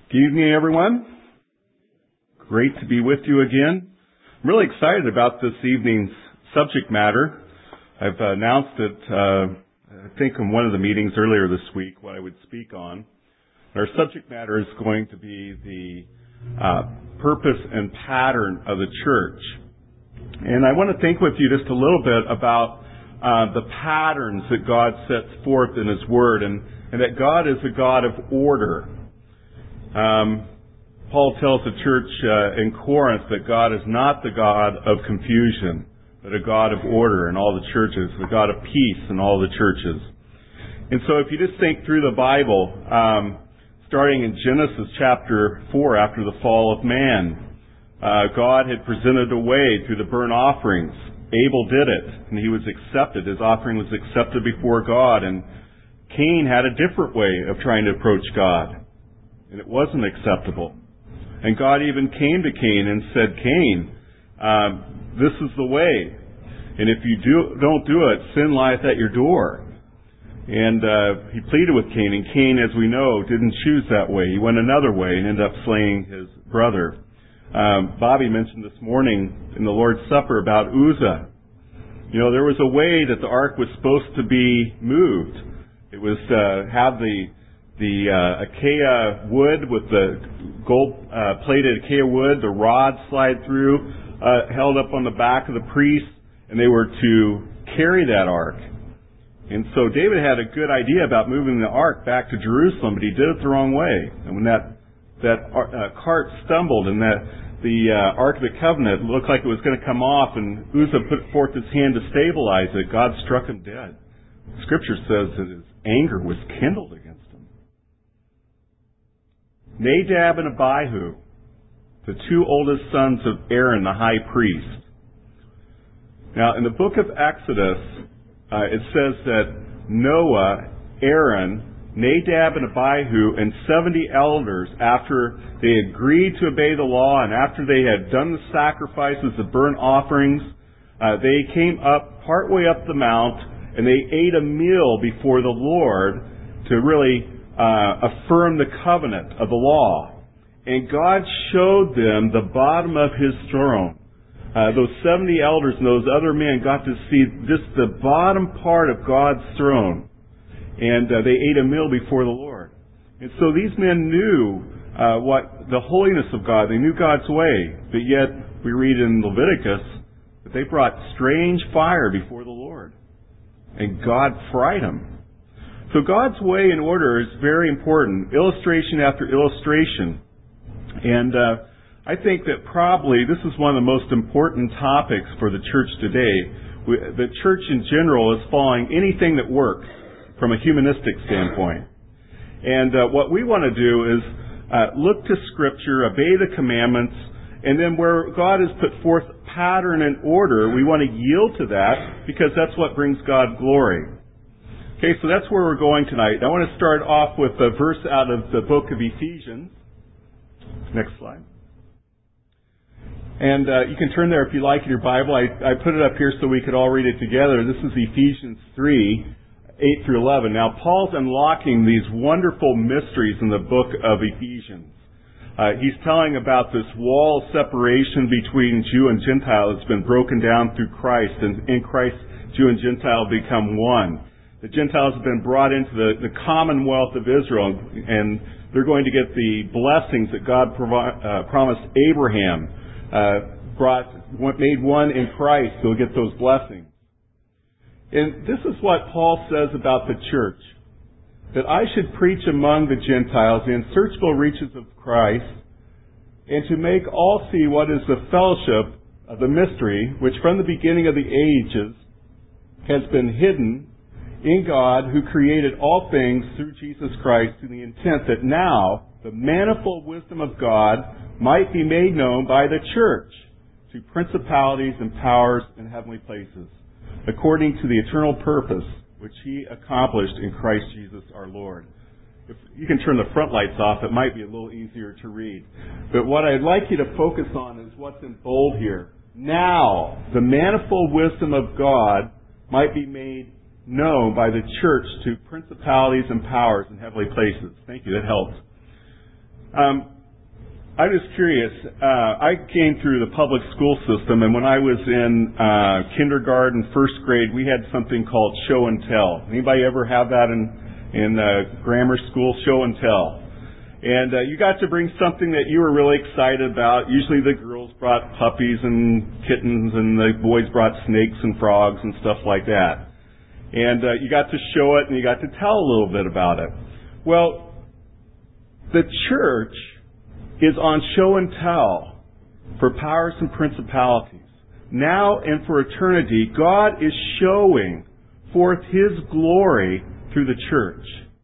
Good evening, everyone. Great to be with you again. I'm really excited about this evening's subject matter. I've announced it, I think in one of the meetings earlier this week, what I would speak on. Our subject matter is going to be the purpose and pattern of the church. And I want to think with you just a little bit about the patterns that God sets forth in His Word, and that God is a God of order. Paul tells the church in Corinth that God is not the God of confusion, but a God of order in all the churches, the God of peace in all the churches. And so if you just think through the Bible, starting in Genesis chapter 4, after the fall of man, God had presented a way through the burnt offerings. Abel did it, and he was accepted. His offering was accepted before God, and Cain had a different way of trying to approach God, and it wasn't acceptable. And God even came to Cain and said, Cain, this is the way, and if you don't do it, sin lieth at your door. And he pleaded with Cain, and Cain, as we know, didn't choose that way. He went another way and ended up slaying his brother. Bobby mentioned this morning in the Lord's Supper about Uzzah. You know, there was a way that the ark was supposed to be moved. It was have the acacia wood with the gold-plated acacia wood, the rod slide through, held up on the back of the priest, and they were to carry that ark. And so David had a good idea about moving the ark back to Jerusalem, but he did it the wrong way. And when that cart stumbled and the Ark of the Covenant looked like it was going to come off, and Uzzah put forth his hand to stabilize it, God struck him dead. Scripture says that his anger was kindled against him. Nadab and Abihu, the two oldest sons of Aaron, the high priest. Now, in the book of Exodus, it says that Noah, Aaron, Nadab and Abihu, and 70 elders, after they agreed to obey the law and after they had done the sacrifices, the burnt offerings, they came up partway up the mount and they ate a meal before the Lord to really affirm the covenant of the law. And God showed them the bottom of His throne. Those 70 elders and those other men got to see just the bottom part of God's throne. And they ate a meal before the Lord. And so these men knew what the holiness of God. They knew God's way. But yet, we read in Leviticus that they brought strange fire before the Lord. And God fried them. So God's way and order is very important. Illustration after illustration. And I think that probably this is one of the most important topics for the church today. The church in general is following anything that works from a humanistic standpoint. And what we want to do is look to Scripture, obey the commandments, and then where God has put forth pattern and order, we want to yield to that because that's what brings God glory. Okay, so that's where we're going tonight. I want to start off with a verse out of the book of Ephesians. Next slide. And you can turn there if you like in your Bible. I put it up here so we could all read it together. This is Ephesians 3, 8 through 11. Now, Paul's unlocking these wonderful mysteries in the book of Ephesians. He's telling about this wall of separation between Jew and Gentile that's been broken down through Christ, and in Christ, Jew and Gentile become one. The Gentiles have been brought into the commonwealth of Israel, and they're going to get the blessings that God promised Abraham. Made one in Christ, they'll get those blessings. And this is what Paul says about the church. That I should preach among the Gentiles the unsearchable riches of Christ, and to make all see what is the fellowship of the mystery, which from the beginning of the ages has been hidden in God, who created all things through Jesus Christ, to the intent that now the manifold wisdom of God might be made known by the church to principalities and powers in heavenly places, according to the eternal purpose which He accomplished in Christ Jesus our Lord. If you can turn the front lights off, it might be a little easier to read. But what I'd like you to focus on is what's in bold here. Now, the manifold wisdom of God might be made known by the church to principalities and powers in heavenly places. Thank you, that helps. I'm just curious. I came through the public school system, and when I was in kindergarten, first grade, we had something called show and tell. Anybody ever have that in grammar school? Show and tell. And you got to bring something that you were really excited about. Usually the girls brought puppies and kittens, and the boys brought snakes and frogs and stuff like that. And you got to show it, and you got to tell a little bit about it. Well, the church is on show and tell for powers and principalities. Now and for eternity, God is showing forth His glory through the church.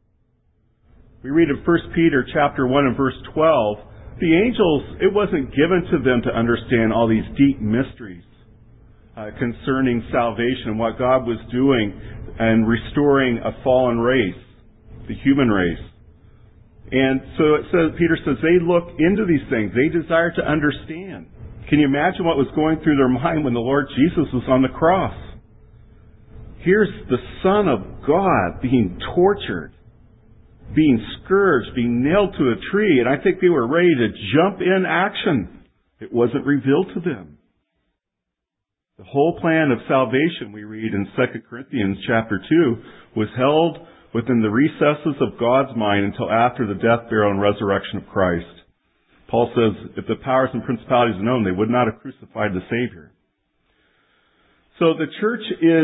We read in 1 Peter chapter 1 and verse 12, the angels, it wasn't given to them to understand all these deep mysteries concerning salvation and what God was doing and restoring a fallen race, the human race. And so it says, Peter says, they look into these things. They desire to understand. Can you imagine what was going through their mind when the Lord Jesus was on the cross? Here's the Son of God being tortured, being scourged, being nailed to a tree, and I think they were ready to jump in action. It wasn't revealed to them. The whole plan of salvation, we read in 2 Corinthians chapter 2, was held within the recesses of God's mind until after the death, burial, and resurrection of Christ. Paul says, if the powers and principalities were known, they would not have crucified the Savior. So the church is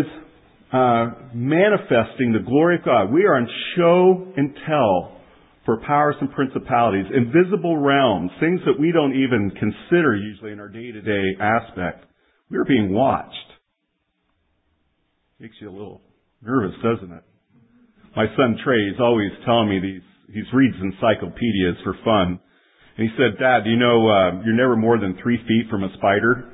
manifesting the glory of God. We are on show and tell for powers and principalities, invisible realms, things that we don't even consider usually in our day-to-day aspect. We're being watched. Makes you a little nervous, doesn't it? My son Trey is always telling me he reads encyclopedias for fun. And he said, Dad, do you know you're never more than 3 feet from a spider?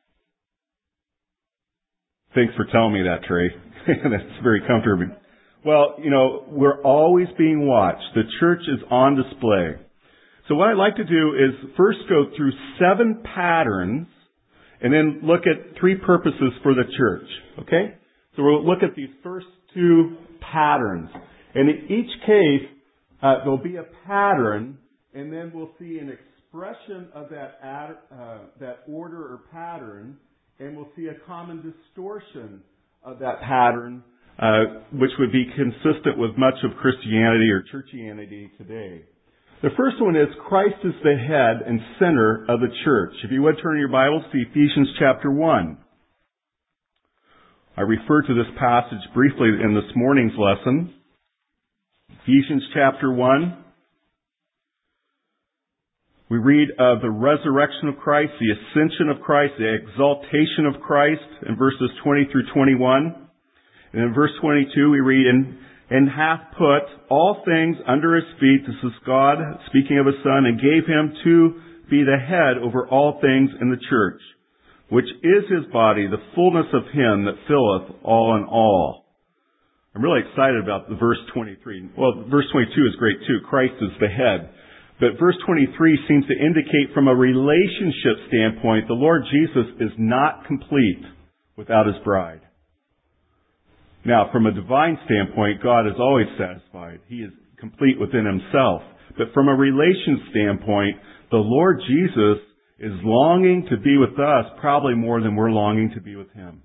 Thanks for telling me that, Trey. That's very comforting. Well, we're always being watched. The church is on display. So what I'd like to do is first go through 7 patterns and then look at 3 purposes for the church. Okay? So we'll look at these first 2 patterns. And in each case, there'll be a pattern, and then we'll see an expression of that order or pattern, and we'll see a common distortion of that pattern, which would be consistent with much of Christianity or churchianity today. The first one is Christ is the head and center of the church. If you would turn your Bibles to Ephesians chapter 1. I referred to this passage briefly in this morning's lesson. Ephesians chapter 1. We read of the resurrection of Christ, the ascension of Christ, the exaltation of Christ in verses 20 through 21. And in verse 22 we read, and hath put all things under His feet, this is God speaking of His Son, and gave Him to be the head over all things in the church, which is His body, the fullness of Him that filleth all in all. I'm really excited about the verse 23. Well, verse 22 is great too. Christ is the head. But verse 23 seems to indicate from a relationship standpoint, the Lord Jesus is not complete without His bride. Now, from a divine standpoint, God is always satisfied. He is complete within Himself. But from a relation standpoint, the Lord Jesus is longing to be with us probably more than we're longing to be with Him.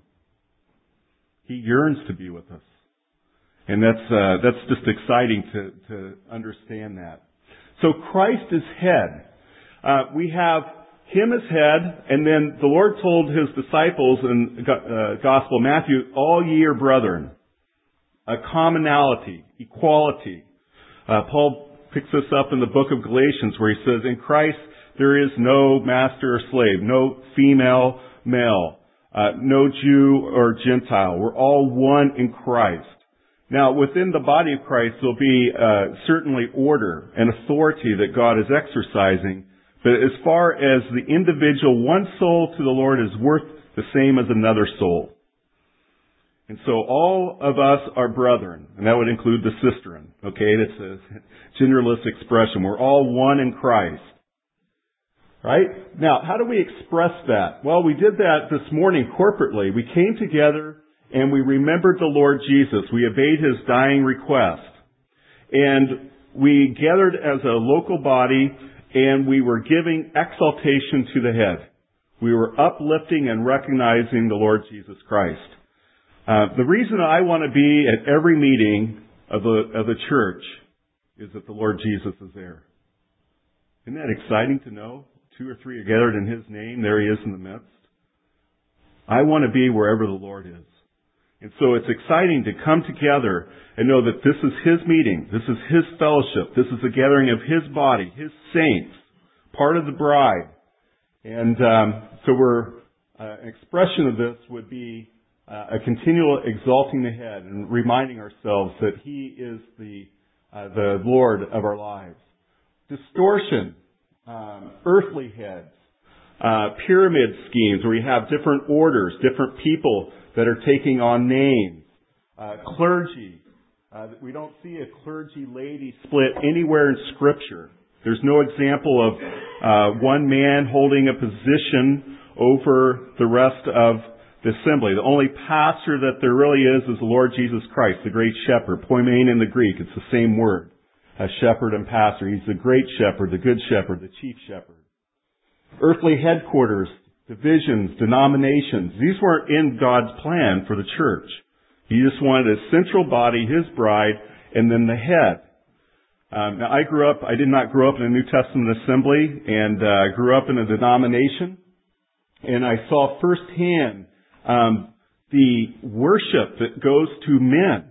He yearns to be with us. And that's just exciting to understand that. So Christ is head. We have Him as head, and then the Lord told His disciples in the Gospel of Matthew, all ye are brethren. A commonality, equality. Paul picks this up in the book of Galatians where he says, in Christ there is no master or slave, no female, male, no Jew or Gentile. We're all one in Christ. Now, within the body of Christ, there'll be certainly order and authority that God is exercising. But as far as the individual, one soul to the Lord is worth the same as another soul. And so all of us are brethren, and that would include the sisterin. Okay, that's a genderless expression. We're all one in Christ. Right? Now, how do we express that? Well, we did that this morning corporately. We came together and we remembered the Lord Jesus. We obeyed His dying request. And we gathered as a local body and we were giving exaltation to the head. We were uplifting and recognizing the Lord Jesus Christ. The reason I want to be at every meeting of the church is that the Lord Jesus is there. Isn't that exciting to know? 2 or 3 are gathered in His name. There He is in the midst. I want to be wherever the Lord is. And so it's exciting to come together and know that this is His meeting. This is His fellowship. This is a gathering of His body, His saints, part of the bride. And so an expression of this would be a continual exalting the head and reminding ourselves that He is the Lord of our lives. Distortion, earthly heads, pyramid schemes where we have different orders, different people that are taking on names, clergy. We don't see a clergy lady split anywhere in Scripture. There's no example of one man holding a position over the rest of the assembly. The only pastor that there really is the Lord Jesus Christ, the great shepherd. Poimen in the Greek, it's the same word as shepherd and pastor. He's the great shepherd, the good shepherd, the chief shepherd. Earthly headquarters, divisions, denominations, these weren't in God's plan for the church. He just wanted a central body, His bride, and then the head. Now I did not grow up in a New Testament assembly, and grew up in a denomination, and I saw firsthand the worship that goes to men.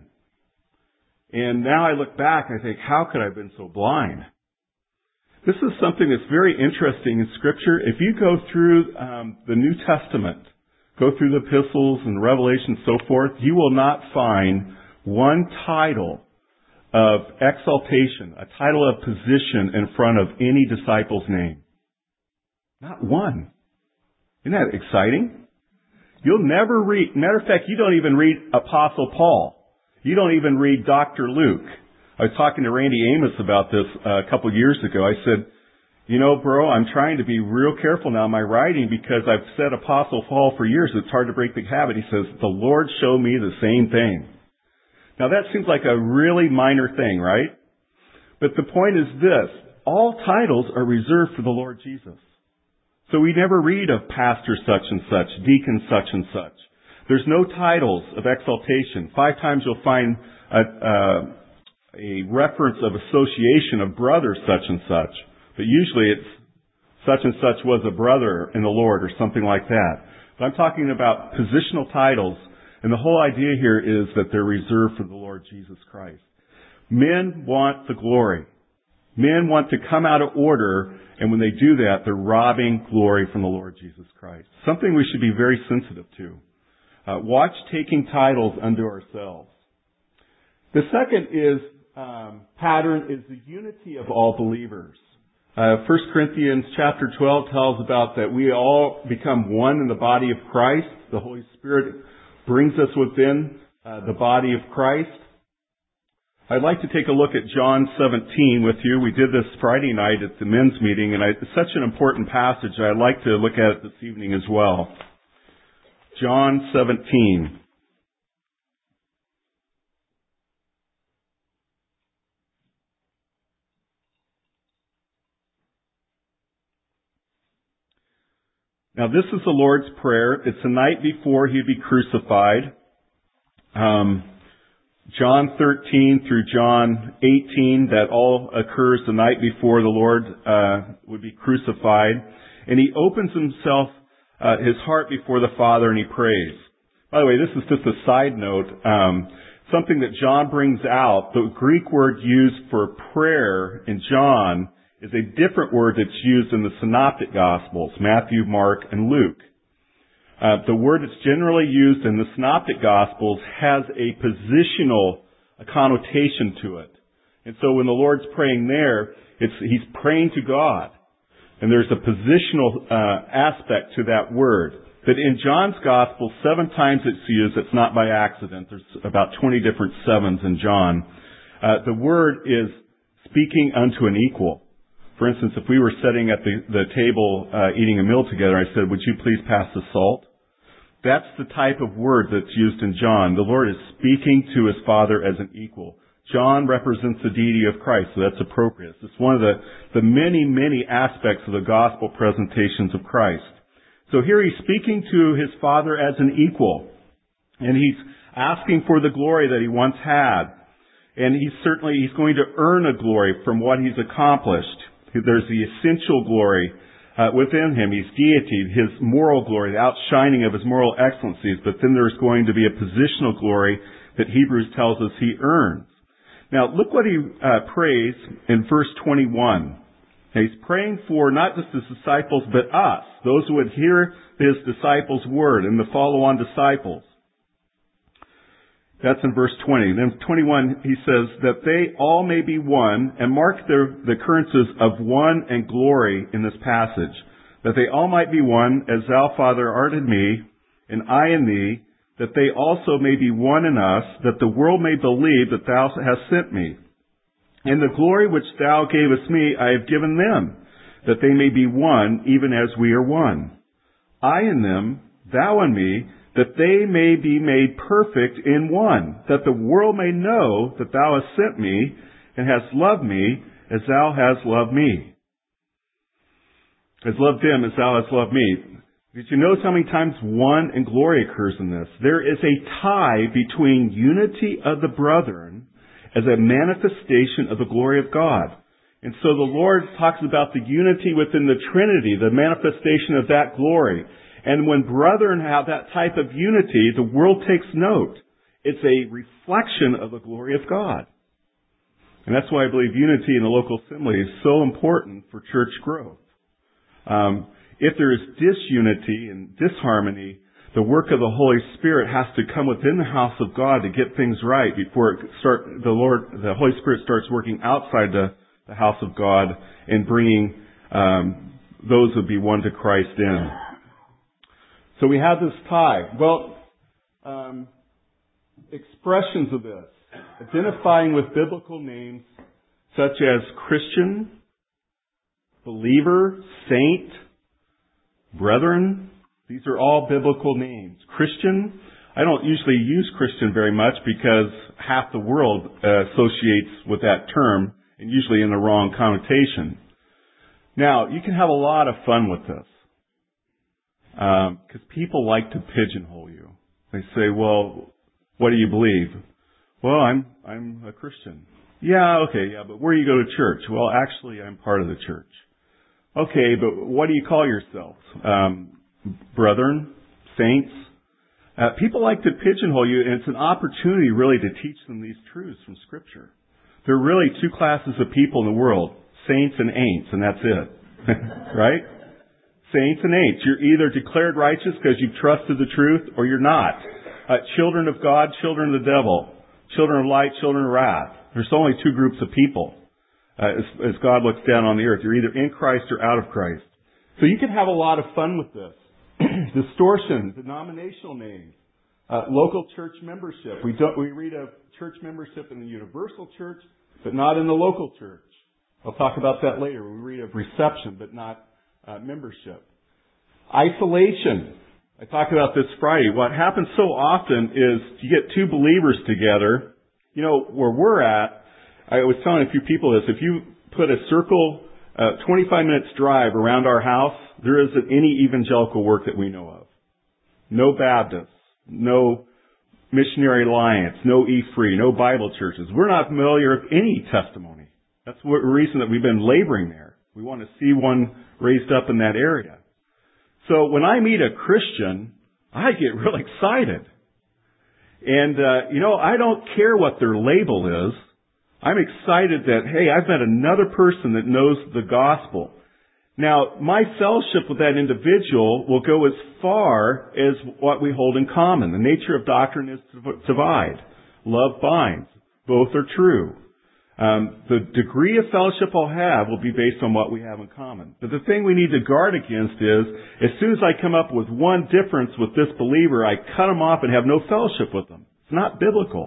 And now I look back and I think, how could I have been so blind? This is something that's very interesting in Scripture. If you go through the New Testament, go through the epistles and Revelation and so forth, you will not find one title of exaltation, a title of position in front of any disciple's name. Not one. Isn't that exciting? You'll never read, matter of fact, you don't even read Apostle Paul. You don't even read Dr. Luke. I was talking to Randy Amos about this a couple of years ago. I said, you know, bro, I'm trying to be real careful now in my writing because I've said Apostle Paul for years. It's hard to break the habit. He says, the Lord showed me the same thing. Now that seems like a really minor thing, right? But the point is this, all titles are reserved for the Lord Jesus. So we never read of pastor such and such, deacon such and such. There's no titles of exaltation. 5 times you'll find a reference of association of brother such and such. But usually it's such and such was a brother in the Lord or something like that. But I'm talking about positional titles, and the whole idea here is that they're reserved for the Lord Jesus Christ. Men want the glory. Men want to come out of order, and when they do that, they're robbing glory from the Lord Jesus Christ. Something we should be very sensitive to. Watch taking titles unto ourselves. The second pattern is the unity of all believers. 1 Corinthians chapter 12 tells about that we all become one in the body of Christ. The Holy Spirit brings us within the body of Christ. I'd like to take a look at John 17 with you. We did this Friday night at the men's meeting, and it's such an important passage. I'd like to look at it this evening as well. John 17. Now this is the Lord's Prayer. It's the night before He'd be crucified. John 13 through John 18, that all occurs the night before the Lord would be crucified. And He opens Himself, His heart before the Father, and He prays. By the way, this is just a side note. Something that John brings out, the Greek word used for prayer in John is a different word that's used in the Synoptic Gospels, Matthew, Mark, and Luke. The word that's generally used in the Synoptic Gospels has a positional connotation to it. And so when the Lord's praying there, He's praying to God. And there's a positional aspect to that word. But in John's Gospel, 7 times it's used. It's not by accident. There's about 20 different 7s in John. The word is speaking unto an equal. For instance, if we were sitting at the table eating a meal together, I said, would you please pass the salt? That's the type of word that's used in John. The Lord is speaking to His Father as an equal. John represents the deity of Christ, so that's appropriate. It's one of the many, many aspects of the gospel presentations of Christ. So here he's speaking to his Father as an equal, and he's asking for the glory that he once had. And he's going to earn a glory from what he's accomplished. There's the essential glory within him. He's deity, his moral glory, the outshining of his moral excellencies. But then there's going to be a positional glory that Hebrews tells us he earns. Now, look what he prays in verse 21. Now, he's praying for not just his disciples, but us, those who would hear his disciples' word and the follow-on disciples. That's in verse 20. Then 21, he says, that they all may be one, and mark the occurrences of one and glory in this passage. That they all might be one, as thou, Father, art in me, and I in thee, that they also may be one in us, that the world may believe that thou hast sent me. And the glory which thou gavest me, I have given them, that they may be one, even as we are one. I in them, thou in me, that they may be made perfect in one, that the world may know that thou hast sent me, and hast loved me, as thou hast loved me. Has loved them as thou hast loved me. Did you notice how many times one and glory occurs in this? There is a tie between unity of the brethren as a manifestation of the glory of God. And so the Lord talks about the unity within the Trinity, the manifestation of that glory. And when brethren have that type of unity, the world takes note. It's a reflection of the glory of God. And that's why I believe unity in the local assembly is so important for church growth. If there is disunity and disharmony, the work of the Holy Spirit has to come within the house of God to get things right before the Holy Spirit starts working outside the house of God and bringing those who be one to Christ in. So we have this tie. Well, expressions of this, identifying with biblical names such as Christian, believer, saint, brethren. These are all biblical names. Christian, I don't usually use Christian very much because half the world associates with that term, and usually in the wrong connotation. Now, you can have a lot of fun with this. Because people like to pigeonhole you. They say, well, what do you believe? Well, I'm a Christian. Yeah, okay, yeah, but where do you go to church? Well, actually, I'm part of the church. Okay, but what do you call yourselves? Brethren, saints. People like to pigeonhole you, and it's an opportunity really to teach them these truths from Scripture. There are really two classes of people in the world, saints and ain'ts, and that's it. Right? Saints and ain'ts. You're either declared righteous because you've trusted the truth, or you're not. Children of God, children of the devil. Children of light, children of wrath. There's only two groups of people as God looks down on the earth. You're either in Christ or out of Christ. So you can have a lot of fun with this. Distortion, denominational names, local church membership. We read of church membership in the universal church, but not in the local church. I'll talk about that later. We read of reception, but not membership. Isolation. I talked about this Friday. What happens so often is you get two believers together. You know, where we're at, I was telling a few people this, if you put a circle, 25 minutes drive around our house, there isn't any evangelical work that we know of. No Baptists, no Missionary Alliance, no E-Free, no Bible churches. We're not familiar with any testimony. That's the reason that we've been laboring there. We want to see one raised up in that area. So when I meet a Christian, I get real excited. And, I don't care what their label is. I'm excited that, hey, I've met another person that knows the gospel. Now, my fellowship with that individual will go as far as what we hold in common. The nature of doctrine is to divide. Love binds. Both are true. The degree of fellowship I'll have will be based on what we have in common. But the thing we need to guard against is, as soon as I come up with one difference with this believer, I cut them off and have no fellowship with them. It's not biblical.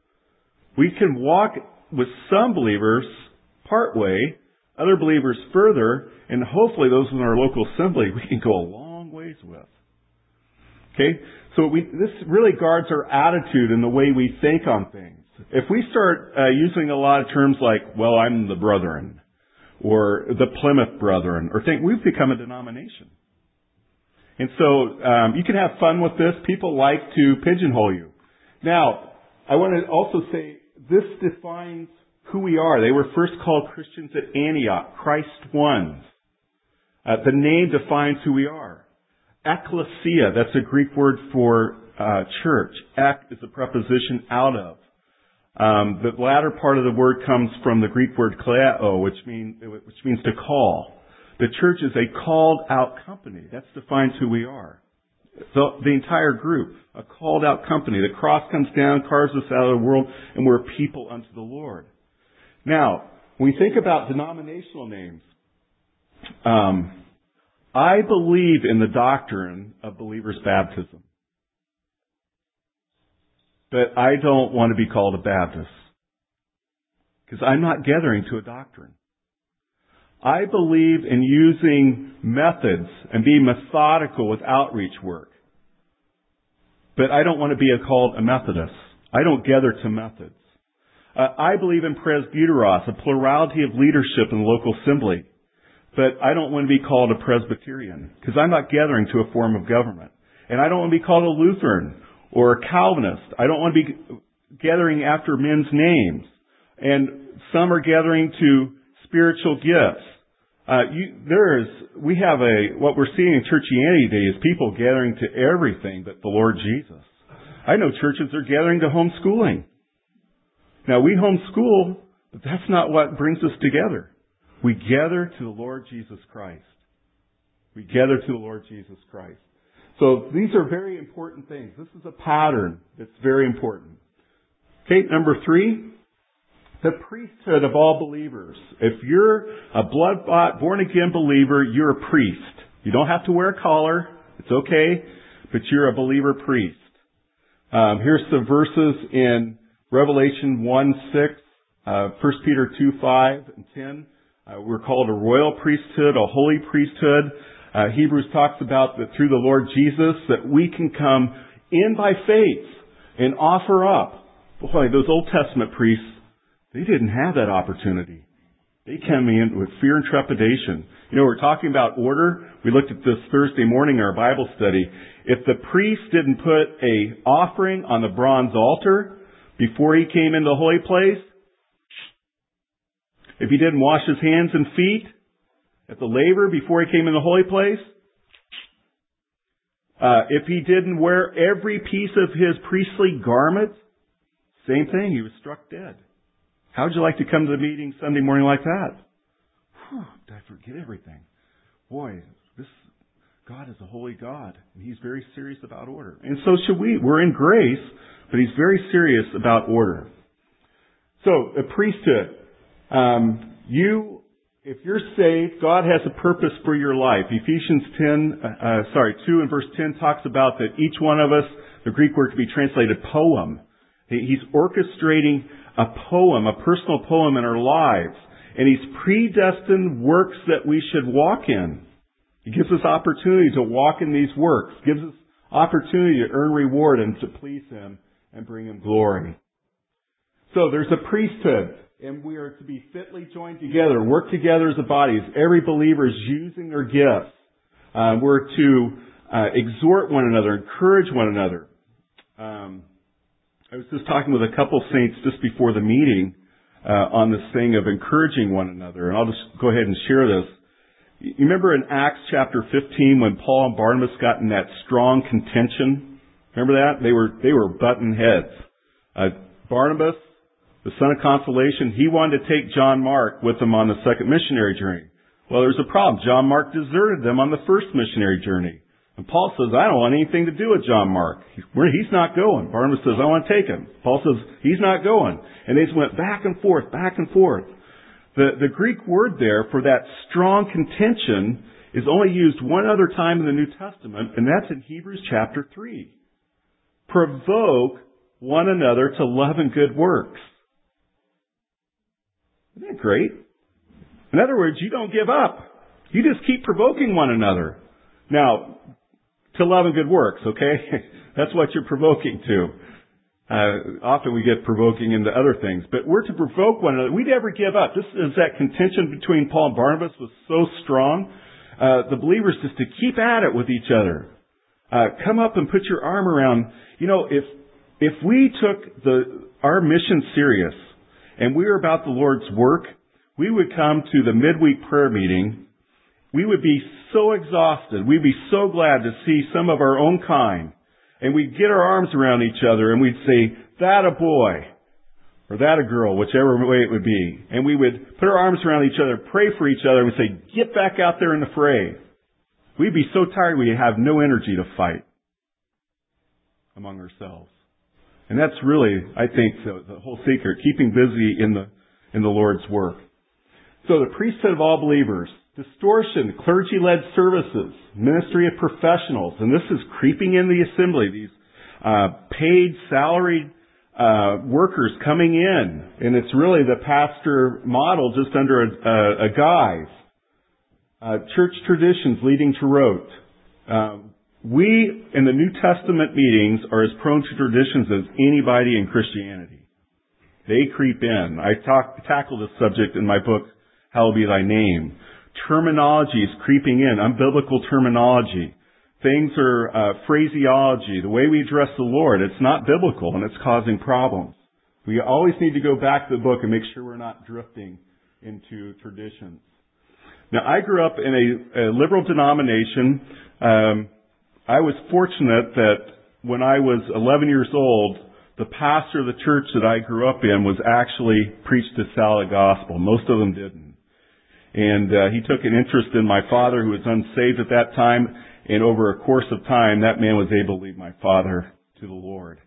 We can walk with some believers part way, other believers further, and hopefully those in our local assembly we can go a long ways with. Okay? So this really guards our attitude and the way we think on things. If we start using a lot of terms like, well, I'm the Brethren, or the Plymouth Brethren, or think we've become a denomination. And so you can have fun with this. People like to pigeonhole you. Now, I want to also say this defines who we are. They were first called Christians at Antioch, Christ ones. The name defines who we are. Ecclesia, that's a Greek word for church. Ek is a preposition out of. The latter part of the word comes from the Greek word kleio, which means to call. The church is a called out company. That defines who we are. So the entire group, a called out company. The cross comes down, carves us out of the world, and we're a people unto the Lord. Now, when we think about denominational names, I believe in the doctrine of believers' baptism. But I don't want to be called a Baptist. Because I'm not gathering to a doctrine. I believe in using methods and being methodical with outreach work. But I don't want to be called a Methodist. I don't gather to methods. I believe in presbyteros, a plurality of leadership in the local assembly. But I don't want to be called a Presbyterian, because I'm not gathering to a form of government. And I don't want to be called a Lutheran or a Calvinist. I don't want to be gathering after men's names. And some are gathering to spiritual gifts. What we're seeing in churchianity today is people gathering to everything but the Lord Jesus. I know churches are gathering to homeschooling. Now we homeschool, but that's not what brings us together. We gather to the Lord Jesus Christ. We gather to the Lord Jesus Christ. So these are very important things. This is a pattern that's very important. Okay, number 3, the priesthood of all believers. If you're a blood-bought, born-again believer, you're a priest. You don't have to wear a collar. It's okay, but you're a believer priest. Here's some verses in Revelation 1:6, 1 Peter 2:5 and 10. We're called a royal priesthood, a holy priesthood. Hebrews talks about that through the Lord Jesus that we can come in by faith and offer up. Boy, those Old Testament priests, they didn't have that opportunity. They came in with fear and trepidation. You know, we're talking about order. We looked at this Thursday morning in our Bible study. If the priest didn't put an offering on the bronze altar before he came into the holy place, if he didn't wash his hands and feet at the laver before he came in the holy place, if he didn't wear every piece of his priestly garment, same thing, he was struck dead. How would you like to come to the meeting Sunday morning like that? Whew, did I forget everything? Boy, this God is a holy God, and He's very serious about order. And so should we. We're in grace, but He's very serious about order. So, a priesthood. If you're saved, God has a purpose for your life. Ephesians 2 and verse 10 talks about that each one of us, the Greek word can be translated poem. He's orchestrating a poem, a personal poem in our lives. And He's predestined works that we should walk in. He gives us opportunity to walk in these works. Gives us opportunity to earn reward and to please Him and bring Him glory. So there's a priesthood. And we are to be fitly joined together, work together as a body. As every believer is using their gifts. We're to exhort one another, encourage one another. I was just talking with a couple saints just before the meeting on this thing of encouraging one another. And I'll just go ahead and share this. You remember in Acts chapter 15 when Paul and Barnabas got in that strong contention? Remember that? They were button heads. Barnabas, the son of consolation, he wanted to take John Mark with him on the second missionary journey. Well, there's a problem. John Mark deserted them on the first missionary journey. And Paul says, I don't want anything to do with John Mark. He's not going. Barnabas says, I want to take him. Paul says, he's not going. And they just went back and forth, back and forth. The Greek word there for that strong contention is only used one other time in the New Testament, and that's in Hebrews chapter 3. Provoke one another to love and good works. Isn't that great? In other words, you don't give up. You just keep provoking one another. Now, to love and good works, okay? That's what you're provoking to. Often we get provoking into other things, but we're to provoke one another. We never give up. This is that contention between Paul and Barnabas was so strong. The believers just to keep at it with each other. Come up and put your arm around. If we took our mission serious and we were about the Lord's work, we would come to the midweek prayer meeting. We would be so exhausted. We'd be so glad to see some of our own kind. And we'd get our arms around each other and we'd say, that a boy, or that a girl, whichever way it would be. And we would put our arms around each other, pray for each other, and we'd say, get back out there in the fray. We'd be so tired we'd have no energy to fight among ourselves. And that's really, I think, the whole secret, keeping busy in the Lord's work. So the priesthood of all believers, distortion, clergy-led services, ministry of professionals, and this is creeping in the assembly, these paid, salaried workers coming in, and it's really the pastor model just under a guise. Church traditions leading to rote. We, in the New Testament meetings, are as prone to traditions as anybody in Christianity. They creep in. I tackle this subject in my book, Hallowed Be Thy Name. Terminology is creeping in, unbiblical terminology. Things are phraseology, the way we address the Lord. It's not biblical, and it's causing problems. We always need to go back to the book and make sure we're not drifting into traditions. Now, I grew up in a liberal denomination. I was fortunate that when I was 11 years old, the pastor of the church that I grew up in was actually preached a solid gospel. Most of them didn't. And he took an interest in my father, who was unsaved at that time. And over a course of time, that man was able to lead my father to the Lord.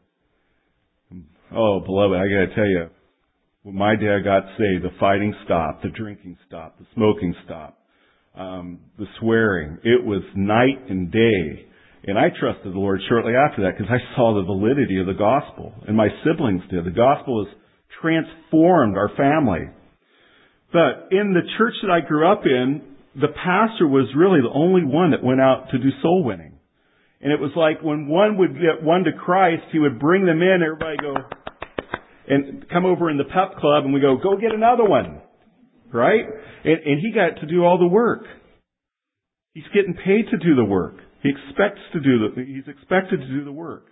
Oh, beloved, I got to tell you, when my dad got saved, the fighting stopped, the drinking stopped, the smoking stopped, the swearing. It was night and day. And I trusted the Lord shortly after that because I saw the validity of the gospel. And my siblings did. The gospel has transformed our family. But in the church that I grew up in, the pastor was really the only one that went out to do soul winning. And it was like when one would get one to Christ, he would bring them in, everybody go, and come over in the pep club, and we go get another one. Right? And he got to do all the work. He's getting paid to do the work. He's expected to do the work.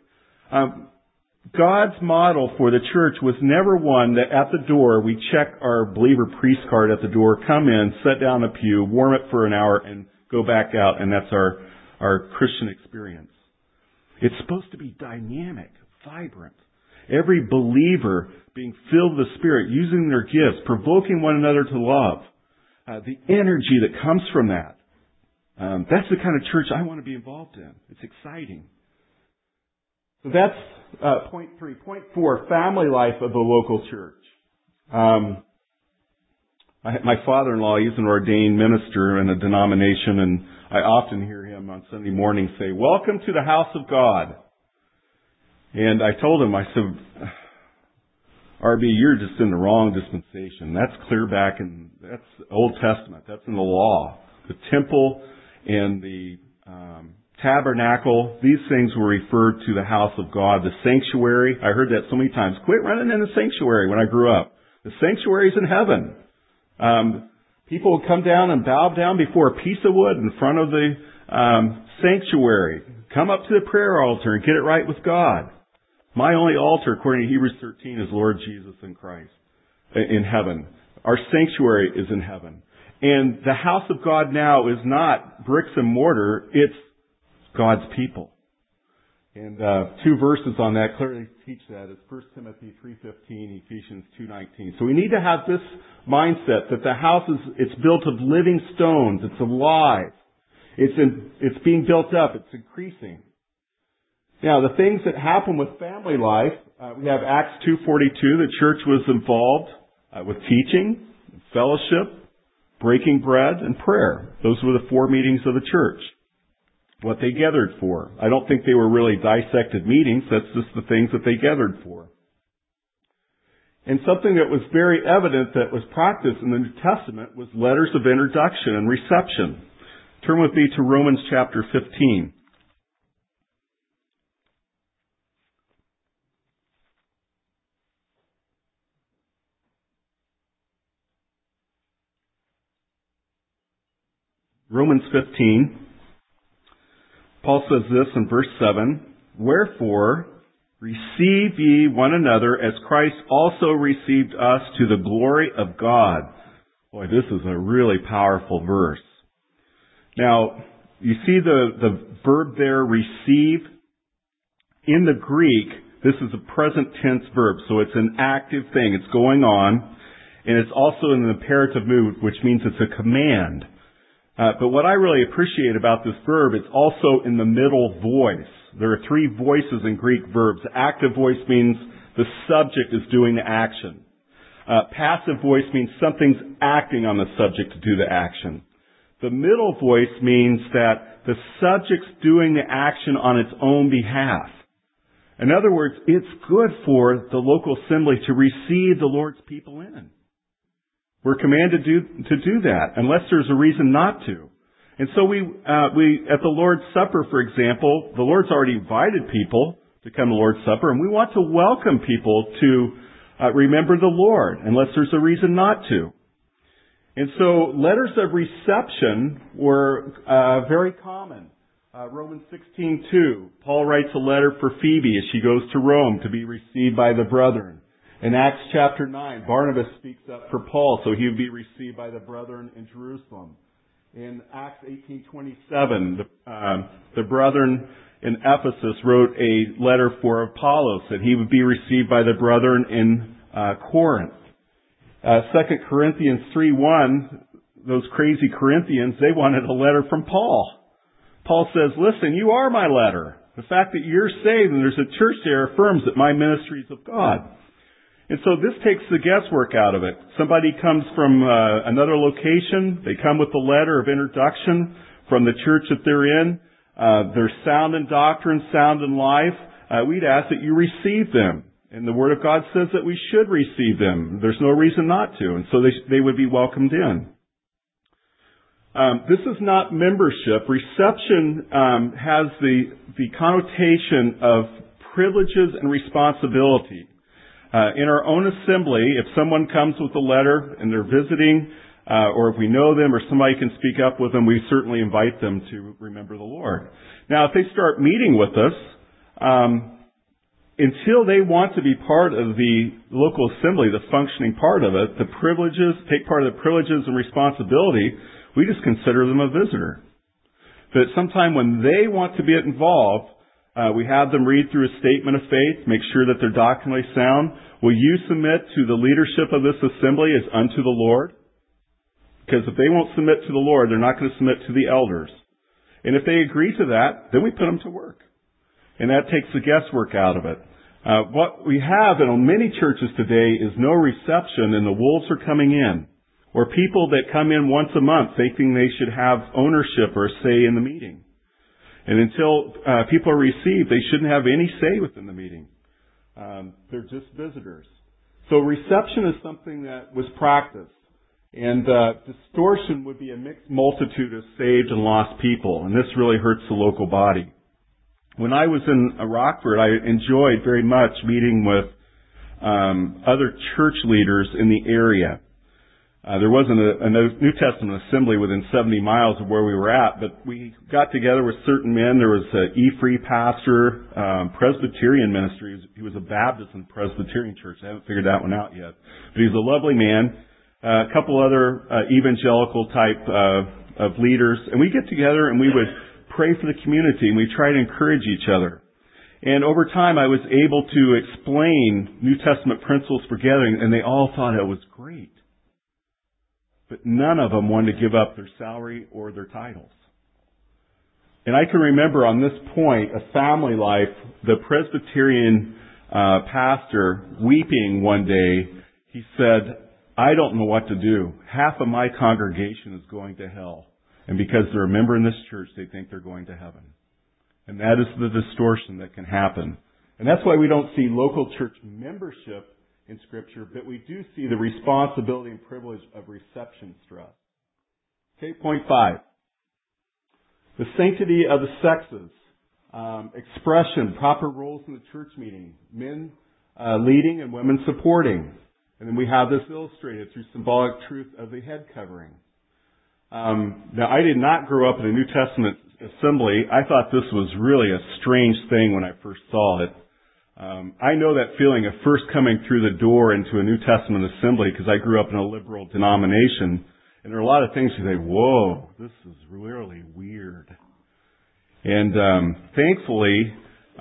God's model for the church was never one that at the door we check our believer priest card at the door, come in, sit down in a pew, warm it for an hour, and go back out, and that's our Christian experience. It's supposed to be dynamic, vibrant. Every believer being filled with the Spirit, using their gifts, provoking one another to love. The energy that comes from that. That's the kind of church I want to be involved in. It's exciting. So that's point 3. Point 4, family life of the local church. My father-in-law, he's an ordained minister in a denomination, and I often hear him on Sunday morning say, "Welcome to the house of God." And I told him, I said, RB, you're just in the wrong dispensation. That's clear back in, that's Old Testament. That's in the law. The temple and the tabernacle, these things were referred to the house of God, the sanctuary. I heard that so many times. Quit running in the sanctuary when I grew up. The sanctuary's in heaven. People would come down and bow down before a piece of wood in front of the sanctuary. Come up to the prayer altar and get it right with God. My only altar, according to Hebrews 13, is Lord Jesus in Christ in heaven. Our sanctuary is in heaven. And the house of God now is not bricks and mortar, it's God's people. And 2 verses on that clearly teach that. It's 1 Timothy 3:15, Ephesians 2:19. So we need to have this mindset that the house it's built of living stones. It's alive. It's being built up. It's increasing. Now, the things that happen with family life, we have Acts 2:42. The church was involved with teaching, fellowship, breaking bread, and prayer. Those were the 4 meetings of the church. What they gathered for. I don't think they were really dissected meetings. That's just the things that they gathered for. And something that was very evident that was practiced in the New Testament was letters of introduction and reception. Turn with me to Romans chapter 15. Romans 15, Paul says this in verse 7, "Wherefore, receive ye one another as Christ also received us to the glory of God." Boy, this is a really powerful verse. Now, you see the verb there, receive. In the Greek, this is a present tense verb, so it's an active thing. It's going on, and it's also in an imperative mood, which means it's a command. But what I really appreciate about this verb, it's also in the middle voice. There are three voices in Greek verbs. The active voice means the subject is doing the action. Passive voice means something's acting on the subject to do the action. The middle voice means that the subject's doing the action on its own behalf. In other words, it's good for the local assembly to receive the Lord's people in. We're commanded to do that, unless there's a reason not to. And so we at the Lord's Supper, for example, the Lord's already invited people to come to the Lord's Supper, and we want to welcome people to remember the Lord, unless there's a reason not to. And so letters of reception were very common. Romans 16:2, Paul writes a letter for Phoebe as she goes to Rome to be received by the brethren. In Acts chapter 9, Barnabas speaks up for Paul so he would be received by the brethren in Jerusalem. In Acts 18:27, the brethren in Ephesus wrote a letter for Apollos that he would be received by the brethren in Corinth. 2 Corinthians 3:1, those crazy Corinthians, they wanted a letter from Paul. Paul says, "Listen, you are my letter. The fact that you're saved and there's a church there affirms that my ministry is of God." And so this takes the guesswork out of it. Somebody comes from another location. They come with a letter of introduction from the church that they're in. They're sound in doctrine, sound in life. We'd ask that you receive them. And the Word of God says that we should receive them. There's no reason not to. And so they would be welcomed in. This is not membership. Reception has the connotation of privileges and responsibility. In our own assembly, if someone comes with a letter and they're visiting, or if we know them or somebody can speak up with them, we certainly invite them to remember the Lord. Now, if they start meeting with us, until they want to be part of the local assembly, the functioning part of it, take part of the privileges and responsibility, we just consider them a visitor. But sometime when they want to be involved, we have them read through a statement of faith, make sure that they're doctrinally sound. Will you submit to the leadership of this assembly as unto the Lord? Because if they won't submit to the Lord, they're not going to submit to the elders. And if they agree to that, then we put them to work. And that takes the guesswork out of it. What we have in many churches today is no reception and the wolves are coming in. Or people that come in once a month thinking they should have ownership or say in the meeting. And until people are received, they shouldn't have any say within the meeting. They're just visitors. So reception is something that was practiced. And distortion would be a mixed multitude of saved and lost people. And this really hurts the local body. When I was in Rockford, I enjoyed very much meeting with other church leaders in the area. There wasn't a New Testament assembly within 70 miles of where we were at, but we got together with certain men. There was an E-Free pastor, Presbyterian ministry. He was a Baptist and Presbyterian church. I haven't figured that one out yet. But he was a lovely man. A couple other evangelical type of leaders. And we get together and we would pray for the community and we try to encourage each other. And over time I was able to explain New Testament principles for gathering and they all thought it was great. But none of them wanted to give up their salary or their titles. And I can remember on this point, a family life, the Presbyterian pastor weeping one day, he said, "I don't know what to do. Half of my congregation is going to hell. And because they're a member in this church, they think they're going to heaven." And that is the distortion that can happen. And that's why we don't see local church membership in Scripture, but we do see the responsibility and privilege of reception stressed. Okay, point 5. The sanctity of the sexes. Expression, proper roles in the church meeting. Men leading and women supporting. And then we have this illustrated through symbolic truth of the head covering. Now, I did not grow up in a New Testament assembly. I thought this was really a strange thing when I first saw it. I know that feeling of first coming through the door into a New Testament assembly because I grew up in a liberal denomination. And there are a lot of things you say, whoa, this is really weird. And thankfully,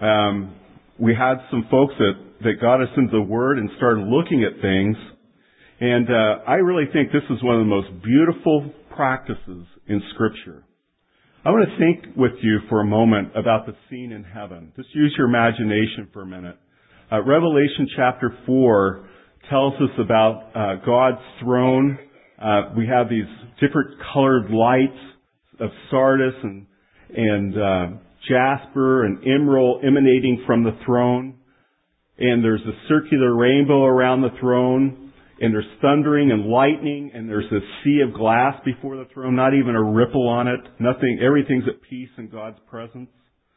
we had some folks that got us into the Word and started looking at things. And I really think this is one of the most beautiful practices in Scripture. I want to think with you for a moment about the scene in heaven. Just use your imagination for a minute. Revelation chapter 4 tells us about God's throne. We have these different colored lights of sardis and jasper and emerald emanating from the throne. And there's a circular rainbow around the throne. And there's thundering and lightning, and there's a sea of glass before the throne, not even a ripple on it. Nothing, everything's at peace in God's presence.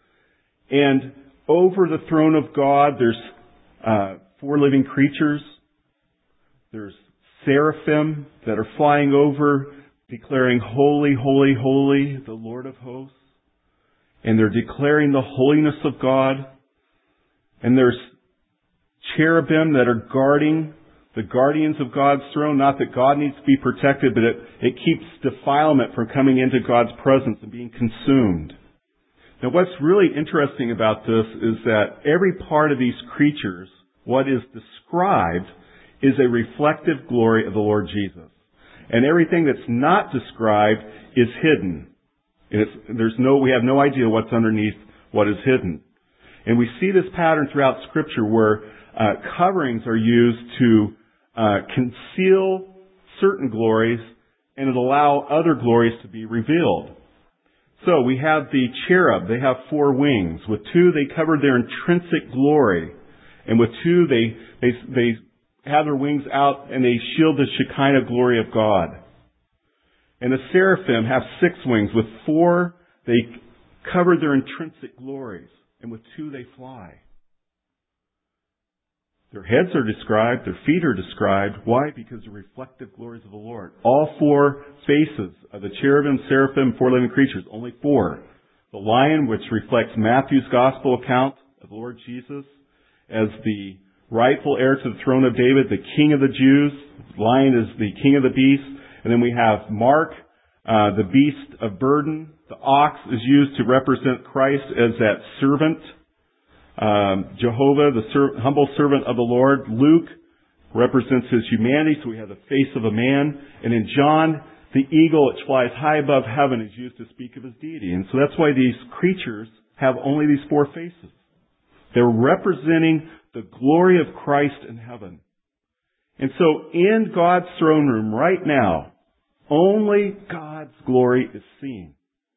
And over the throne of God, there's 4 living creatures. There's seraphim that are flying over, declaring, "Holy, holy, holy, the Lord of hosts." And they're declaring the holiness of God. And there's cherubim that are guarding the guardians of God's throne. Not that God needs to be protected, but it keeps defilement from coming into God's presence and being consumed. Now, what's really interesting about this is that every part of these creatures, what is described, is a reflective glory of the Lord Jesus. And everything that's not described is hidden. And we have no idea what's underneath what is hidden. And we see this pattern throughout Scripture where coverings are used to conceal certain glories and allow other glories to be revealed. So we have the cherub. They have 4 wings. With 2, they covered their intrinsic glory. And with 2, they have their wings out and they shield the Shekinah glory of God. And the seraphim have 6 wings. With 4, they cover their intrinsic glories. And with 2, they fly. Their heads are described, their feet are described. Why? Because they're reflective glories of the Lord. All 4 faces of the cherubim, seraphim, 4 living creatures, only 4. The lion, which reflects Matthew's gospel account of the Lord Jesus as the rightful heir to the throne of David, the king of the Jews. The lion is the king of the beasts. And then we have Mark, the beast of burden. The ox is used to represent Christ as that servant. Jehovah, the humble servant of the Lord. Luke represents his humanity, so we have the face of a man. And in John, the eagle which flies high above heaven is used to speak of his deity. And so that's why these creatures have only these 4 faces. They're representing the glory of Christ in heaven. And so in God's throne room right now, only God's glory is seen.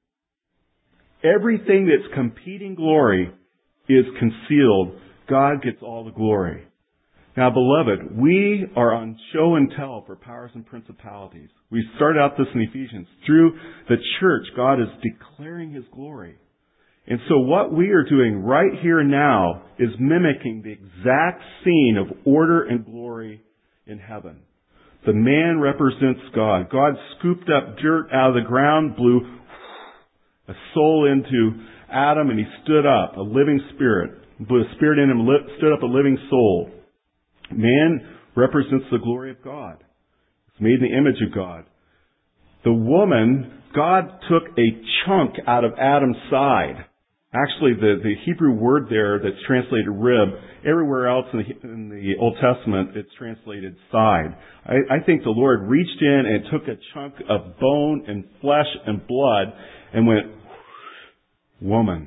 Everything that's competing glory is concealed. God gets all the glory. Now, beloved, we are on show and tell for powers and principalities. We started out this in Ephesians. Through the church, God is declaring His glory. And so what we are doing right here and now is mimicking the exact scene of order and glory in heaven. The man represents God. God scooped up dirt out of the ground, blew a soul into Adam, and he stood up, a living spirit. Blew a spirit in him, stood up a living soul. Man represents the glory of God. It's made in the image of God. The woman, God took a chunk out of Adam's side. Actually, the Hebrew word there that's translated rib, everywhere else in the Old Testament, it's translated side. I think the Lord reached in and took a chunk of bone and flesh and blood and went, woman.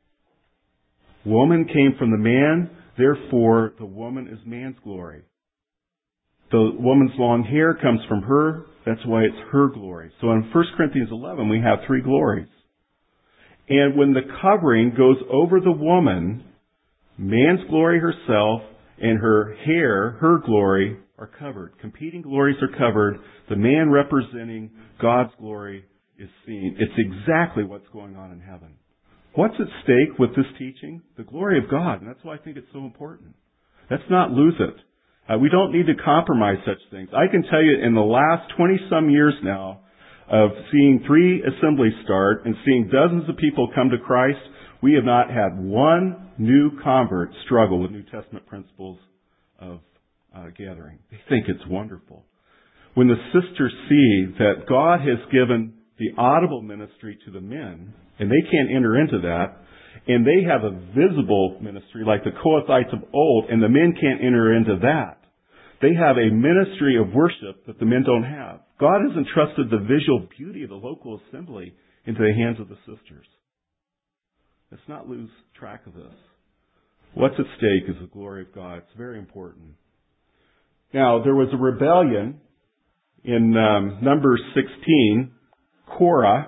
Woman came from the man, therefore the woman is man's glory. The woman's long hair comes from her, that's why it's her glory. So in 1 Corinthians 11 we have 3 glories. And when the covering goes over the woman, man's glory herself and her hair, her glory, are covered. Competing glories are covered. The man representing God's glory is seen. It's exactly what's going on in heaven. What's at stake with this teaching? The glory of God. And that's why I think it's so important. Let's not lose it. We don't need to compromise such things. I can tell you in the last 20-some years now, of seeing 3 assemblies start and seeing dozens of people come to Christ, we have not had one new convert struggle with New Testament principles of gathering. They think it's wonderful. When the sisters see that God has given the audible ministry to the men, and they can't enter into that, and they have a visible ministry like the Kohathites of old, and the men can't enter into that. They have a ministry of worship that the men don't have. God has entrusted the visual beauty of the local assembly into the hands of the sisters. Let's not lose track of this. What's at stake is the glory of God. It's very important. Now, there was a rebellion in Numbers 16. Korah.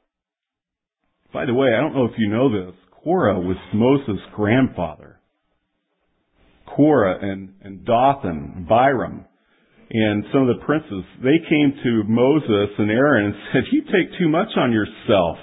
By the way, I don't know if you know this. Korah was Moses' grandfather. Korah and Dathan, Biram, and some of the princes, they came to Moses and Aaron and said, "You take too much on yourself.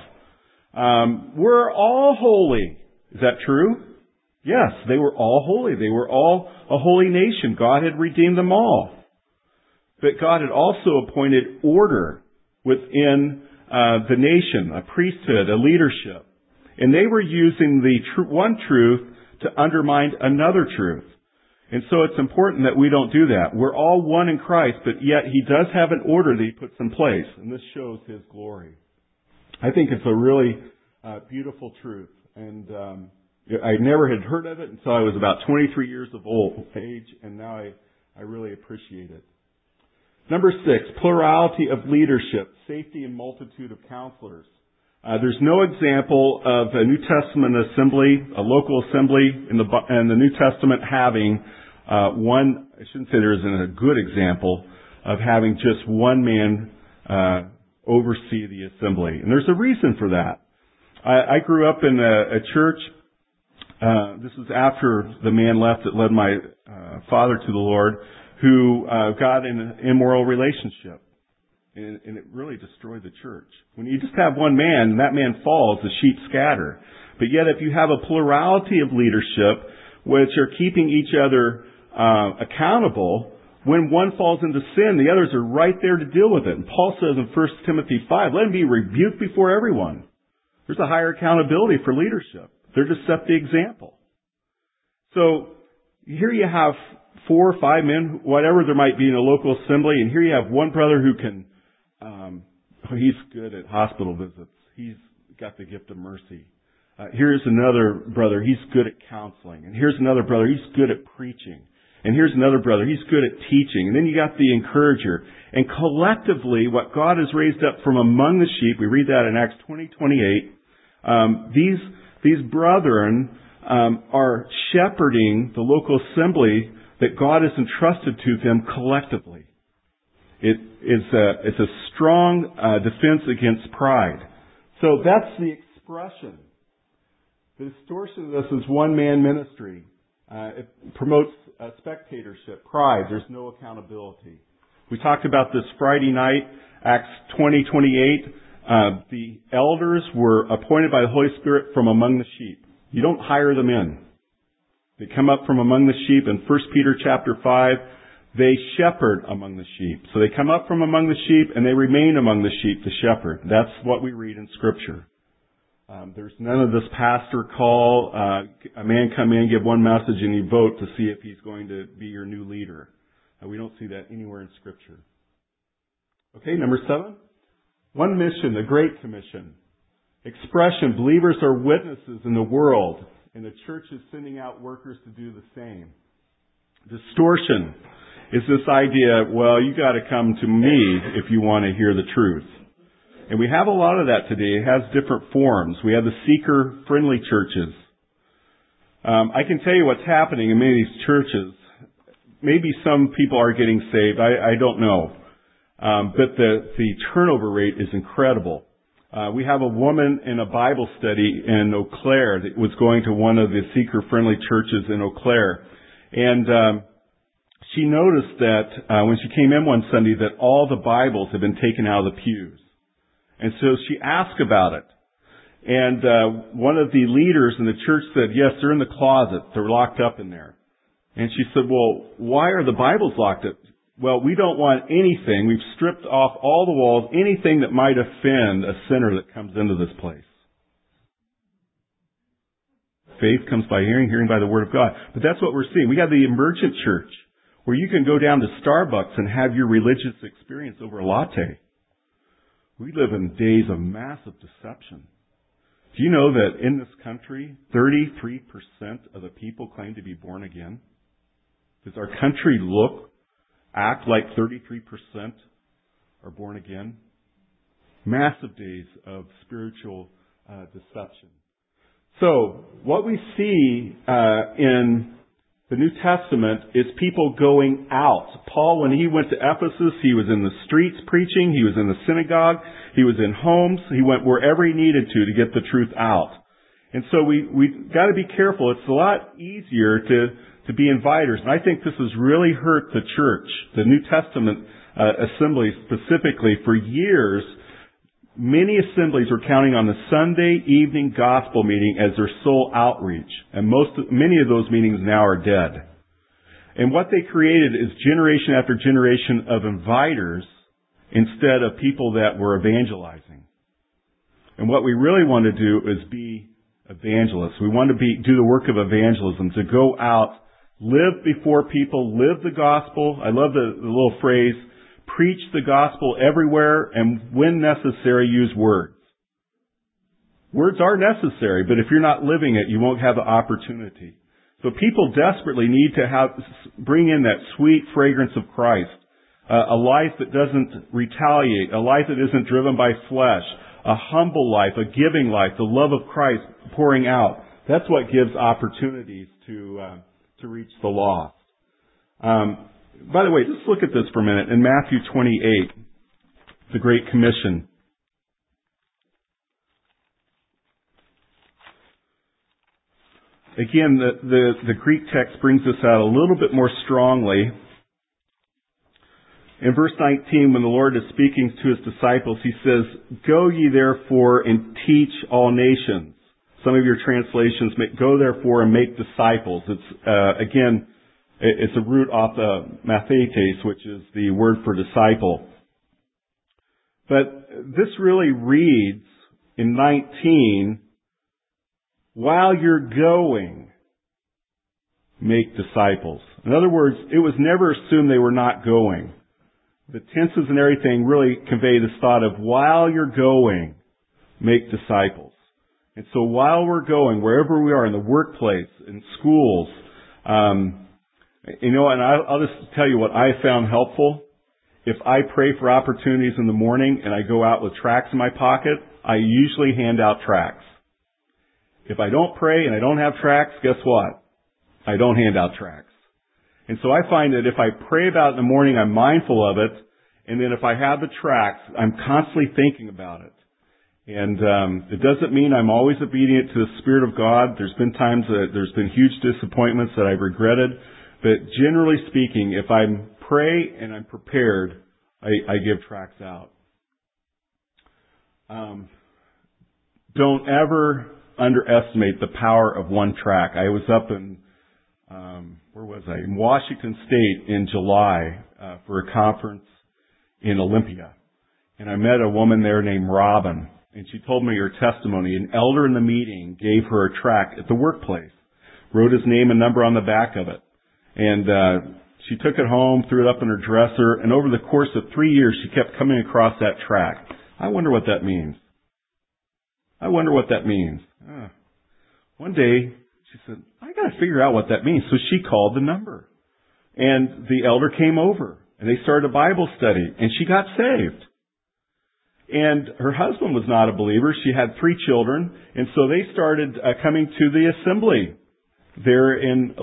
We're all holy." Is that true? Yes, they were all holy. They were all a holy nation. God had redeemed them all. But God had also appointed order within the nation, a priesthood, a leadership. And they were using the one truth to undermine another truth. And so it's important that we don't do that. We're all one in Christ, but yet He does have an order that He puts in place. And this shows His glory. I think it's a really beautiful truth. And I never had heard of it until I was about 23 years of age, and now I really appreciate it. Number 6, plurality of leadership, safety and multitude of counselors. There's no example of a New Testament assembly, a local assembly in the New Testament having one, I shouldn't say there isn't a good example of having just one man oversee the assembly. And there's a reason for that. I grew up in a church. This was after the man left that led my father to the Lord, who got in an immoral relationship. And it really destroyed the church. When you just have one man and that man falls, the sheep scatter. But yet if you have a plurality of leadership which are keeping each other accountable, when one falls into sin, the others are right there to deal with it. And Paul says in 1 Timothy 5, let him be rebuked before everyone. There's a higher accountability for leadership. They're to set the example. So here you have 4 or 5 men, whatever there might be in a local assembly, and here you have one brother who can, he's good at hospital visits. He's got the gift of mercy. Here's another brother, he's good at counseling. And here's another brother, he's good at preaching. And here's another brother, he's good at teaching. And then you got the encourager. And collectively, what God has raised up from among the sheep, we read that in Acts 20:28, these brethren are shepherding the local assembly that God has entrusted to them collectively. It's a strong defense against pride. So that's the expression. The distortion of this is one-man ministry. It promotes spectatorship, pride. There's no accountability. We talked about this Friday night, Acts 20:28. The elders were appointed by the Holy Spirit from among the sheep. You don't hire them in. They come up from among the sheep. In 1 Peter chapter 5, they shepherd among the sheep. So they come up from among the sheep and they remain among the sheep to shepherd. That's what we read in Scripture. There's none of this pastor call, a man come in, give one message, and you vote to see if he's going to be your new leader. We don't see that anywhere in Scripture. Okay, number 7. One mission, the Great Commission. Expression, believers are witnesses in the world, and the church is sending out workers to do the same. Distortion is this idea, well, you got to come to me if you want to hear the truth. And we have a lot of that today. It has different forms. We have the seeker-friendly churches. I can tell you what's happening in many of these churches. Maybe some people are getting saved. I don't know. But the turnover rate is incredible. We have a woman in a Bible study in Eau Claire that was going to one of the seeker-friendly churches in Eau Claire. And she noticed that when she came in one Sunday that all the Bibles had been taken out of the pews. And so she asked about it. And one of the leaders in the church said, yes, they're in the closet. They're locked up in there. And she said, well, why are the Bibles locked up? well, we don't want anything. We've stripped off all the walls, anything that might offend a sinner that comes into this place. Faith comes by hearing, hearing by the Word of God. But that's what we're seeing. We got the emergent church, where you can go down to Starbucks and have your religious experience over a latte. We live in days of massive deception. Do you know that in this country, 33% of the people claim to be born again? Does our country act like 33% are born again? Massive days of spiritual deception. So, what we see in the New Testament is people going out. Paul, when he went to Ephesus, he was in the streets preaching, he was in the synagogue, he was in homes, he went wherever he needed to get the truth out. And so we got to be careful. It's a lot easier to be inviters. And I think this has really hurt the church, the New Testament assemblies specifically. For years, many assemblies were counting on the Sunday evening gospel meeting as their sole outreach. And many of those meetings now are dead. And what they created is generation after generation of inviters instead of people that were evangelizing. And what we really want to do is be evangelists. We want to do the work of evangelism, to go out, live before people, live the gospel. I love the little phrase, preach the gospel everywhere, and when necessary, use words. Words are necessary, but if you're not living it, you won't have the opportunity. So people desperately need to bring in that sweet fragrance of Christ, a life that doesn't retaliate, a life that isn't driven by flesh, a humble life, a giving life, the love of Christ pouring out. That's what gives opportunities to reach the lost. By the way, just look at this for a minute. In Matthew 28, the Great Commission. Again, the Greek text brings this out a little bit more strongly. In verse 19, when the Lord is speaking to His disciples, He says, "Go ye therefore and teach all nations." Some of your translations make, "Go therefore and make disciples." It's a root off the mathetes, which is the word for disciple. But this really reads in 19, while you're going, make disciples. In other words, it was never assumed they were not going. The tenses and everything really convey this thought of while you're going, make disciples. And so while we're going, wherever we are, in the workplace, in schools, and I'll just tell you what I found helpful. If I pray for opportunities in the morning and I go out with tracts in my pocket, I usually hand out tracts. If I don't pray and I don't have tracts, guess what? I don't hand out tracts. And so I find that if I pray about it in the morning, I'm mindful of it. And then if I have the tracts, I'm constantly thinking about it. And it doesn't mean I'm always obedient to the Spirit of God. There's been times that there's been huge disappointments that I've regretted. But generally speaking, if I pray and I'm prepared, I give tracts out. Don't ever underestimate the power of one tract. I was up in in Washington State in July for a conference in Olympia. And I met a woman there named Robin. And she told me her testimony. An elder in the meeting gave her a tract at the workplace, wrote his name and number on the back of it. And she took it home, threw it up in her dresser, and over the course of 3 years, she kept coming across that tract. I wonder what that means. One day, she said, I got to figure out what that means. So she called the number. And the elder came over, and they started a Bible study, and she got saved. And her husband was not a believer. She had 3 children, and so they started coming to the assembly there in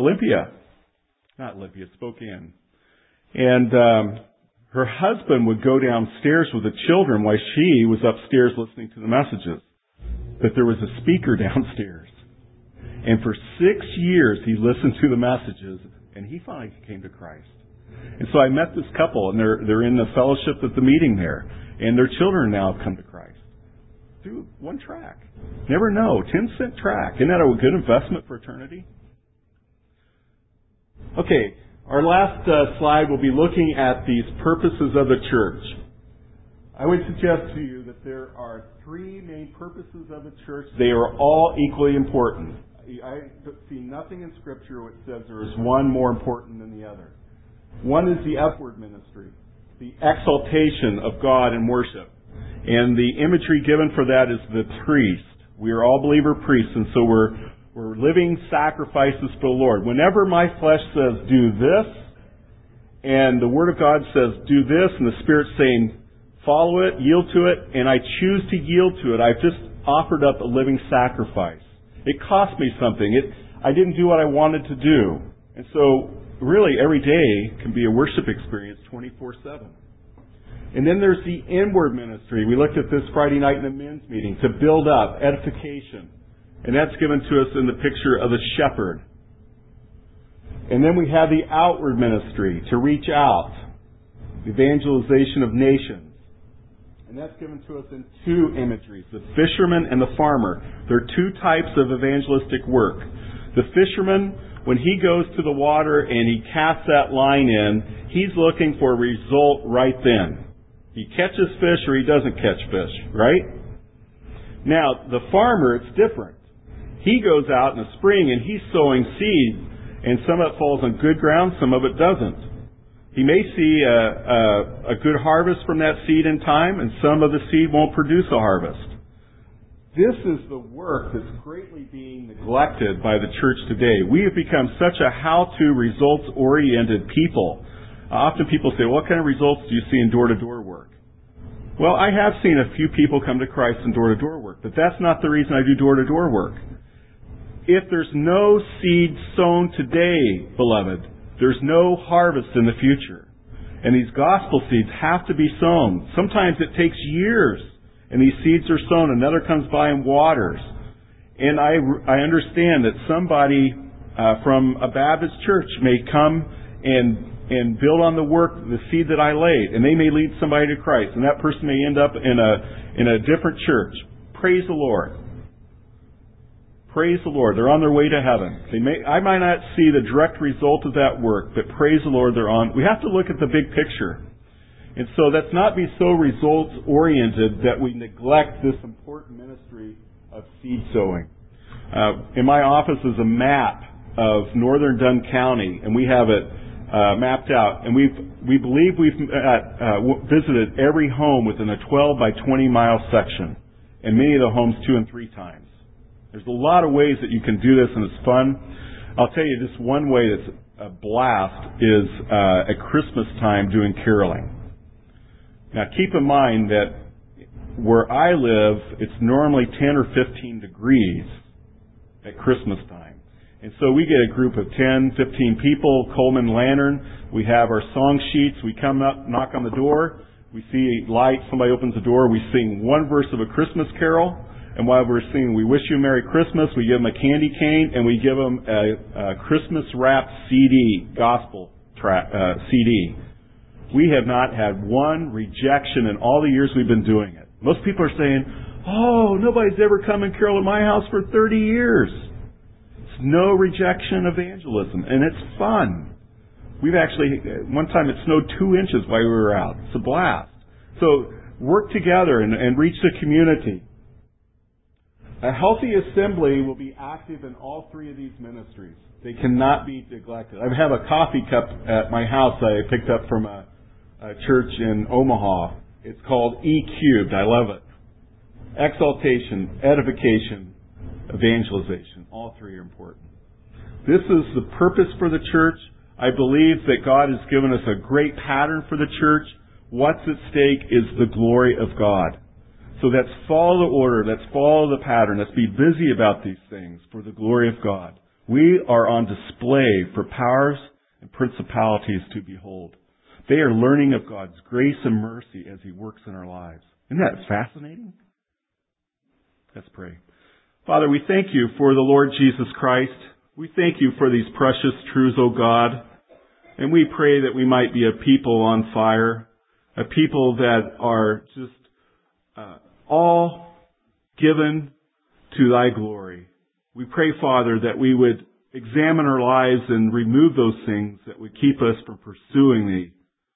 Spokane. And her husband would go downstairs with the children while she was upstairs listening to the messages. But there was a speaker downstairs. And for 6 years he listened to the messages, and he finally came to Christ. And so I met this couple, and they're in the fellowship at the meeting there. And their children now have come to Christ. Through one tract. Never know. 10-cent tract. Isn't that a good investment for eternity? Okay. Our last slide will be looking at these purposes of the church. I would suggest to you that there are three main purposes of the church. They are all equally important. I see nothing in Scripture which says there is one more important than the other. One is the upward ministry, the exaltation of God in worship. And the imagery given for that is the priest. We are all believer priests, and so we're living sacrifices for the Lord. Whenever my flesh says, do this, and the Word of God says, do this, and the Spirit's saying, follow it, yield to it, and I choose to yield to it, I've just offered up a living sacrifice. It cost me something. I didn't do what I wanted to do. And so, really, every day can be a worship experience 24/7. And then there's the inward ministry. We looked at this Friday night in the men's meeting, to build up, edification. And that's given to us in the picture of a shepherd. And then we have the outward ministry, to reach out, evangelization of nations. And that's given to us in two imageries, the fisherman and the farmer. There are two types of evangelistic work. The fisherman, when he goes to the water and he casts that line in, he's looking for a result right then. He catches fish or he doesn't catch fish, right? Now, the farmer, it's different. He goes out in the spring and he's sowing seed, and some of it falls on good ground, some of it doesn't. He may see a good harvest from that seed in time, and some of the seed won't produce a harvest. This is the work that's greatly being neglected by the church today. We have become such a how-to, results-oriented people. Often people say, what kind of results do you see in door-to-door work? Well, I have seen a few people come to Christ in door-to-door work, but that's not the reason I do door-to-door work. If there's no seed sown today, beloved, there's no harvest in the future. And these gospel seeds have to be sown. Sometimes it takes years, and these seeds are sown. Another comes by and waters. And I understand that somebody from a Baptist church may come and build on the work, the seed that I laid, and they may lead somebody to Christ, and that person may end up in a different church. Praise the Lord. Praise the Lord. They're on their way to heaven. I might not see the direct result of that work, but praise the Lord, they're on. We have to look at the big picture. And so let's not be so results-oriented that we neglect this important ministry of seed sowing. In my office is a map of northern Dunn County, and we have it mapped out. And we believe we've visited every home within a 12 by 20 mile section, and many of the homes 2 and 3 times. There's a lot of ways that you can do this, and it's fun. I'll tell you just one way that's a blast is at Christmas time doing caroling. Now keep in mind that where I live, it's normally 10 or 15 degrees at Christmas time. And so we get a group of 10, 15 people, Coleman Lantern. We have our song sheets. We come up, knock on the door. We see lights. Somebody opens the door. We sing one verse of a Christmas carol. And while we're singing, we wish you a Merry Christmas, we give them a candy cane, and we give them a Christmas-wrapped CD, gospel CD. We have not had one rejection in all the years we've been doing it. Most people are saying, oh, nobody's ever come and caroled in my house for 30 years. It's no rejection evangelism, and it's fun. We've actually, one time it snowed 2 inches while we were out. It's a blast. So work together and reach the community. A healthy assembly will be active in all three of these ministries. They cannot be neglected. I have a coffee cup at my house I picked up from a church in Omaha. It's called E Cubed. I love it. Exaltation, edification, evangelization. All three are important. This is the purpose for the church. I believe that God has given us a great pattern for the church. What's at stake is the glory of God. So let's follow the order. Let's follow the pattern. Let's be busy about these things for the glory of God. We are on display for powers and principalities to behold. They are learning of God's grace and mercy as He works in our lives. Isn't that fascinating? Let's pray. Father, we thank You for the Lord Jesus Christ. We thank You for these precious truths, O God. And we pray that we might be a people on fire, a people that are just all given to Thy glory. We pray, Father, that we would examine our lives and remove those things that would keep us from pursuing Thee.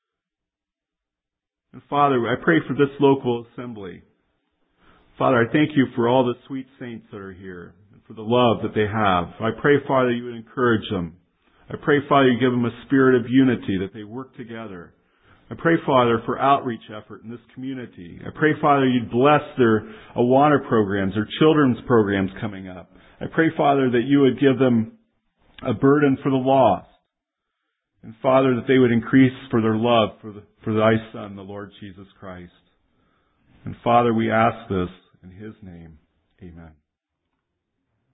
And Father, I pray for this local assembly. Father, I thank You for all the sweet saints that are here and for the love that they have. I pray, Father, You would encourage them. I pray, Father, You give them a spirit of unity, that they work together. I pray, Father, for outreach effort in this community. I pray, Father, You'd bless their Awana programs, their children's programs coming up. I pray, Father, that You would give them a burden for the lost. And Father, that they would increase for their love for Thy Son, the Lord Jesus Christ. And Father, we ask this in His name. Amen.